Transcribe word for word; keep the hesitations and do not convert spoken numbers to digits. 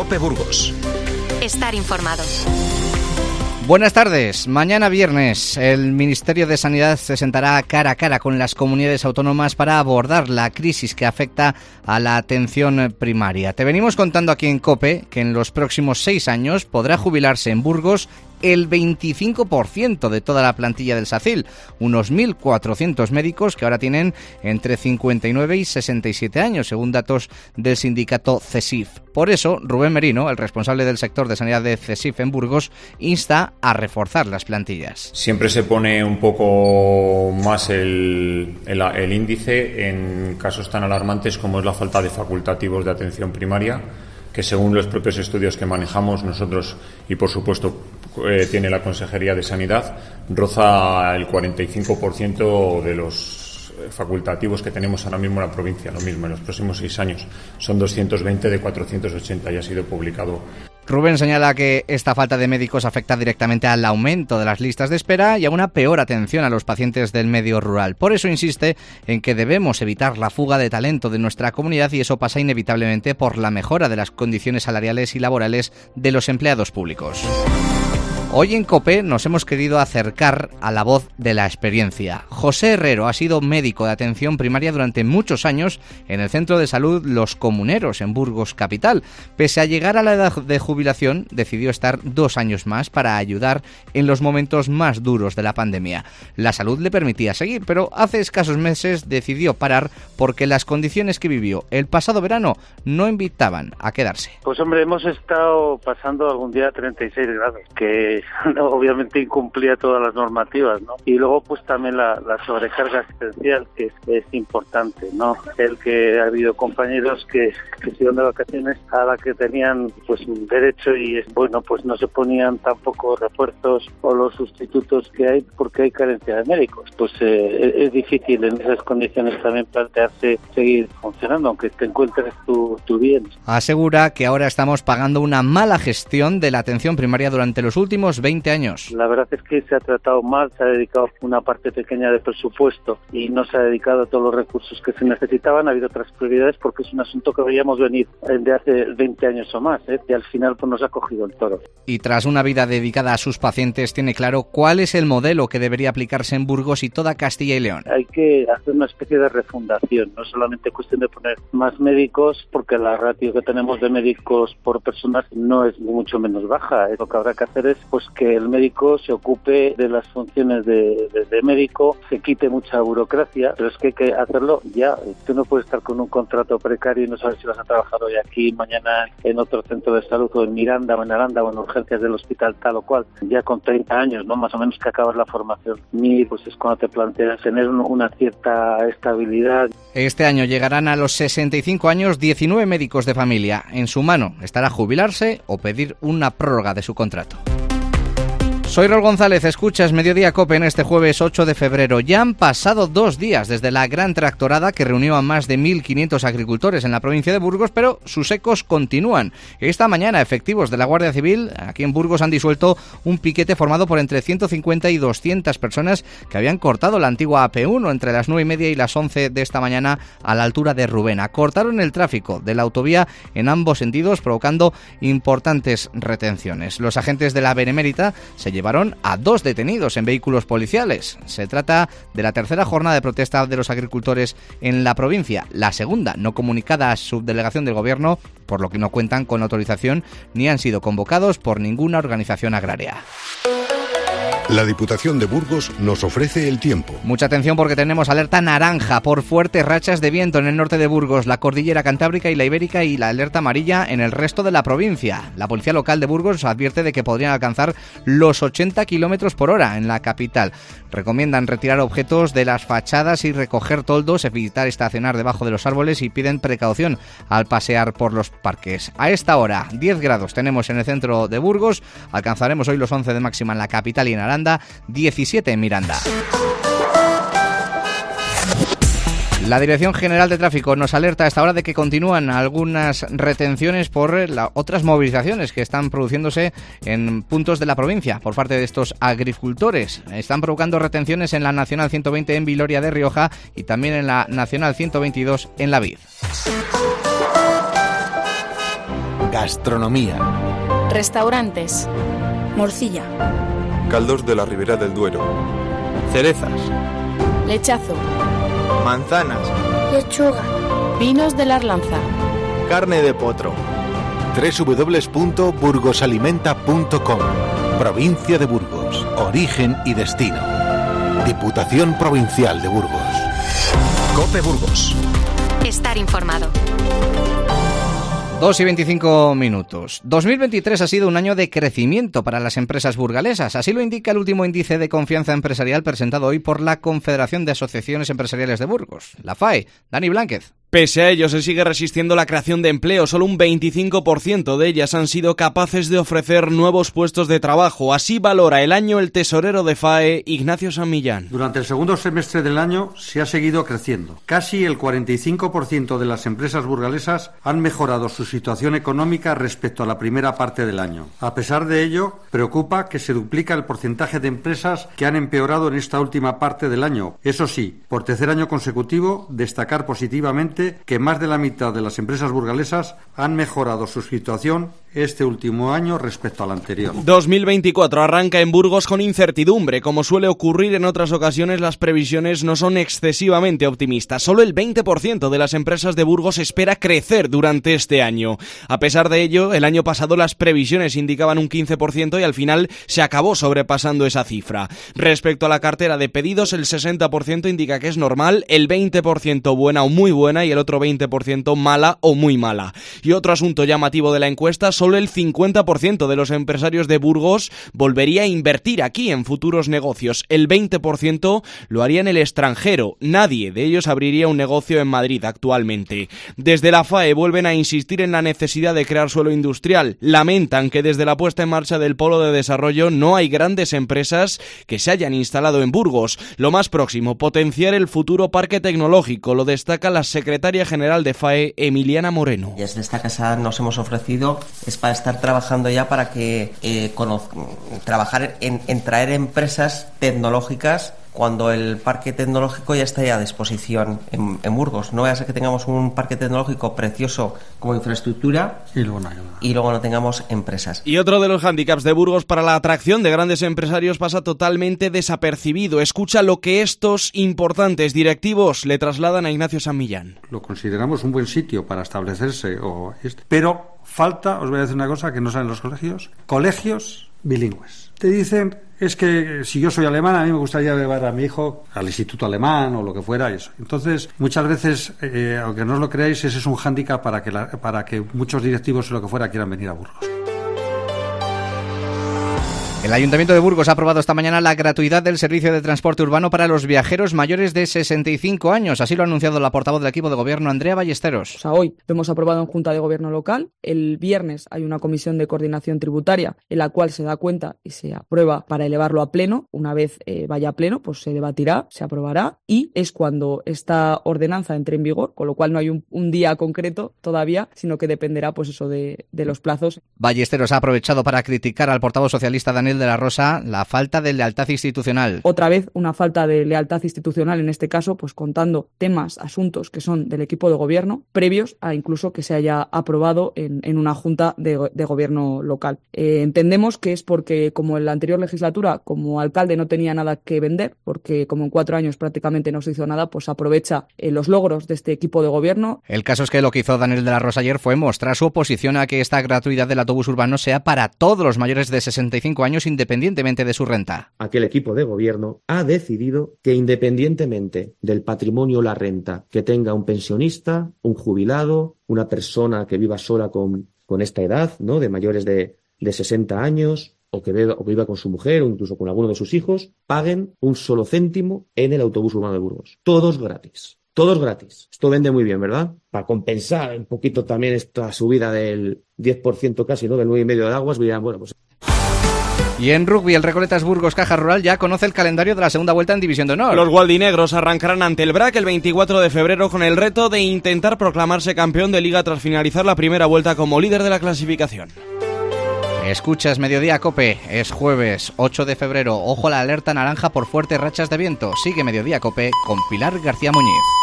COPE Burgos. Estar informado. Buenas tardes. Mañana viernes el Ministerio de Sanidad se sentará cara a cara con las comunidades autónomas para abordar la crisis que afecta a la atención primaria. Te venimos contando aquí en COPE que en los próximos seis años podrá jubilarse en Burgos el veinticinco por ciento de toda la plantilla del SACIL, unos mil cuatrocientos médicos que ahora tienen entre cincuenta y nueve y sesenta y siete años, según datos del sindicato CESIF. Por eso, Rubén Merino, el responsable del sector de sanidad de CESIF en Burgos, insta a reforzar las plantillas. Siempre se pone un poco más el, el, el índice en casos tan alarmantes como es la falta de facultativos de atención primaria, que según los propios estudios que manejamos nosotros y por supuesto eh, tiene la Consejería de Sanidad, roza el cuarenta y cinco por ciento de los facultativos que tenemos ahora mismo en la provincia. Lo mismo, en los próximos seis años son doscientos veinte de cuatrocientos ochenta y ha sido publicado. Rubén señala que esta falta de médicos afecta directamente al aumento de las listas de espera y a una peor atención a los pacientes del medio rural. Por eso insiste en que debemos evitar la fuga de talento de nuestra comunidad y eso pasa inevitablemente por la mejora de las condiciones salariales y laborales de los empleados públicos. Hoy en COPE nos hemos querido acercar a la voz de la experiencia. José Herrero ha sido médico de atención primaria durante muchos años en el Centro de Salud Los Comuneros, en Burgos capital. Pese a llegar a la edad de jubilación, decidió estar dos años más para ayudar en los momentos más duros de la pandemia. La salud le permitía seguir, pero hace escasos meses decidió parar porque las condiciones que vivió el pasado verano no invitaban a quedarse. Pues hombre, hemos estado pasando algún día treinta y seis grados, que no, obviamente incumplía todas las normativas, ¿no? Y luego pues también la, la sobrecarga asistencial, que es, es importante, ¿no? El que ha habido compañeros que, que se iban de vacaciones a la que tenían pues derecho y bueno, pues no se ponían tampoco refuerzos o los sustitutos que hay porque hay carencia de médicos. Pues eh, es difícil en esas condiciones también plantearse seguir funcionando, aunque te encuentres tu, tu bien. Asegura que ahora estamos pagando una mala gestión de la atención primaria durante los últimos veinte años. La verdad es que se ha tratado mal, se ha dedicado una parte pequeña de presupuesto y no se ha dedicado a todos los recursos que se necesitaban. Ha habido otras prioridades porque es un asunto que veíamos venir de hace veinte años o más, ¿eh? Y al final pues nos ha cogido el toro. Y tras una vida dedicada a sus pacientes, tiene claro cuál es el modelo que debería aplicarse en Burgos y toda Castilla y León. Hay que hacer una especie de refundación, no solamente cuestión de poner más médicos, porque la ratio que tenemos de médicos por personas no es mucho menos baja. Lo que habrá que hacer es pues que el médico se ocupe de las funciones de, de, de médico, se quite mucha burocracia, pero es que hay que hacerlo ya. Tú no puedes estar con un contrato precario y no sabes si vas a trabajar hoy aquí, mañana en otro centro de salud o en Miranda o en Aranda o en urgencias del hospital tal o cual, ya con treinta años, ¿no? Más o menos que acabas la formación. Ni pues es cuando te planteas tener una cierta estabilidad. Este año llegarán a los sesenta y cinco años diecinueve médicos de familia. En su mano estará jubilarse o pedir una prórroga de su contrato. Soy Rol González, escuchas Mediodía COPE en este jueves ocho de febrero. Ya han pasado dos días desde la gran tractorada que reunió a más de mil quinientos agricultores en la provincia de Burgos, pero sus ecos continúan. Esta mañana, efectivos de la Guardia Civil aquí en Burgos han disuelto un piquete formado por entre ciento cincuenta y doscientas personas que habían cortado la antigua A P uno entre las nueve y media y las once de esta mañana a la altura de Rubena. Cortaron el tráfico de la autovía en ambos sentidos, provocando importantes retenciones. Los agentes de la Benemérita se llevaron a dos detenidos en vehículos policiales. Se trata de la tercera jornada de protesta de los agricultores en la provincia, la segunda no comunicada a subdelegación del gobierno, por lo que no cuentan con autorización ni han sido convocados por ninguna organización agraria. La Diputación de Burgos nos ofrece el tiempo. Mucha atención porque tenemos alerta naranja por fuertes rachas de viento en el norte de Burgos, la cordillera cantábrica y la ibérica, y la alerta amarilla en el resto de la provincia. La policía local de Burgos advierte de que podrían alcanzar los ochenta kilómetros por hora en la capital. Recomiendan retirar objetos de las fachadas y recoger toldos, evitar estacionar debajo de los árboles y piden precaución al pasear por los parques. A esta hora, diez grados tenemos en el centro de Burgos, alcanzaremos hoy los once de máxima en la capital y en Aranda, diecisiete en Miranda. La Dirección General de Tráfico nos alerta a esta hora de que continúan algunas retenciones por la, otras movilizaciones que están produciéndose en puntos de la provincia por parte de estos agricultores. Están provocando retenciones en la Nacional ciento veinte en Viloria de Rioja y también en la Nacional ciento veintidós en La Vid. Gastronomía. Restaurantes. Morcilla. Caldos de la Ribera del Duero. Cerezas. Lechazo. Manzanas. Lechuga. Vinos de la Arlanza. Carne de potro. doble u doble u doble u punto burgosalimenta punto com. Provincia de Burgos. Origen y destino. Diputación Provincial de Burgos. COPE Burgos. Estar informado. dos y veinticinco minutos. dos mil veintitrés ha sido un año de crecimiento para las empresas burgalesas. Así lo indica el último índice de confianza empresarial presentado hoy por la Confederación de Asociaciones Empresariales de Burgos, la F A E. Dani Blánquez. Pese a ello, se sigue resistiendo la creación de empleo. Solo un veinticinco por ciento de ellas han sido capaces de ofrecer nuevos puestos de trabajo. Así valora el año el tesorero de F A E, Ignacio San Millán. Durante el segundo semestre del año se ha seguido creciendo. Casi el cuarenta y cinco por ciento de las empresas burgalesas han mejorado su situación económica respecto a la primera parte del año. A pesar de ello, preocupa que se duplica el porcentaje de empresas que han empeorado en esta última parte del año. Eso sí, por tercer año consecutivo, destacar positivamente que más de la mitad de las empresas burgalesas han mejorado su situación este último año respecto al anterior. dos mil veinticuatro arranca en Burgos con incertidumbre. Como suele ocurrir en otras ocasiones, las previsiones no son excesivamente optimistas. Solo el veinte por ciento de las empresas de Burgos espera crecer durante este año. A pesar de ello, el año pasado las previsiones indicaban un quince por ciento y al final se acabó sobrepasando esa cifra. Respecto a la cartera de pedidos, el sesenta por ciento indica que es normal, el veinte por ciento buena o muy buena y el otro veinte por ciento mala o muy mala. Y otro asunto llamativo de la encuesta, solo el cincuenta por ciento de los empresarios de Burgos volvería a invertir aquí en futuros negocios. El veinte por ciento lo haría en el extranjero. Nadie de ellos abriría un negocio en Madrid actualmente. Desde la F A E vuelven a insistir en la necesidad de crear suelo industrial. Lamentan que desde la puesta en marcha del Polo de Desarrollo no hay grandes empresas que se hayan instalado en Burgos. Lo más próximo, potenciar el futuro parque tecnológico, lo destaca la secretaria general de F A E, Emiliana Moreno. Desde esta casa nos hemos ofrecido es para estar trabajando ya para que eh, conoz- trabajar en, en traer empresas tecnológicas cuando el parque tecnológico ya está ya a disposición en, en Burgos. No vaya a ser que tengamos un parque tecnológico precioso como infraestructura y luego no, y luego no tengamos empresas. Y otro de los hándicaps de Burgos para la atracción de grandes empresarios pasa totalmente desapercibido. Escucha lo que estos importantes directivos le trasladan a Ignacio San Millán. Lo consideramos un buen sitio para establecerse, o este, pero falta, os voy a decir una cosa que no saben los colegios, colegios bilingües. Te dicen, es que si yo soy alemán, a mí me gustaría llevar a mi hijo al instituto alemán o lo que fuera, eso. Entonces, muchas veces, eh, aunque no os lo creáis, ese es un hándicap para que, la, para que muchos directivos o lo que fuera quieran venir a Burgos. El Ayuntamiento de Burgos ha aprobado esta mañana la gratuidad del servicio de transporte urbano para los viajeros mayores de sesenta y cinco años. Así lo ha anunciado la portavoz del equipo de gobierno, Andrea Ballesteros. O sea, hoy lo hemos aprobado en Junta de Gobierno local. El viernes hay una comisión de coordinación tributaria en la cual se da cuenta y se aprueba para elevarlo a pleno. Una vez eh, vaya a pleno, pues se debatirá, se aprobará y es cuando esta ordenanza entre en vigor, con lo cual no hay un, un día concreto todavía, sino que dependerá pues eso de, de los plazos. Ballesteros ha aprovechado para criticar al portavoz socialista Daniel de la Rosa la falta de lealtad institucional. Otra vez una falta de lealtad institucional, en este caso, pues contando temas, asuntos que son del equipo de gobierno, previos a incluso que se haya aprobado en, en una junta de, de gobierno local. Eh, entendemos que es porque, como en la anterior legislatura, como alcalde no tenía nada que vender, porque como en cuatro años prácticamente no se hizo nada, pues aprovecha eh, los logros de este equipo de gobierno. El caso es que lo que hizo Daniel de la Rosa ayer fue mostrar su oposición a que esta gratuidad del autobús urbano sea para todos los mayores de sesenta y cinco años, independientemente de su renta. Aquel equipo de gobierno ha decidido que independientemente del patrimonio o la renta que tenga un pensionista, un jubilado, una persona que viva sola con, con esta edad, ¿no?, de mayores de, de sesenta años, o que, beba, o que viva con su mujer o incluso con alguno de sus hijos, paguen un solo céntimo en el autobús urbano de Burgos. Todos gratis. Todos gratis. Esto vende muy bien, ¿verdad? Para compensar un poquito también esta subida del diez por ciento casi, ¿no?, del nueve coma cinco por ciento de aguas, dirán, bueno, pues... Y en rugby, el Recoletas Burgos Caja Rural ya conoce el calendario de la segunda vuelta en División de Honor. Los gualdinegros arrancarán ante el B R A C el veinticuatro de febrero con el reto de intentar proclamarse campeón de Liga tras finalizar la primera vuelta como líder de la clasificación. Escuchas Mediodía Cope, es jueves ocho de febrero. Ojo a la alerta naranja por fuertes rachas de viento. Sigue Mediodía Cope con Pilar García Muñiz.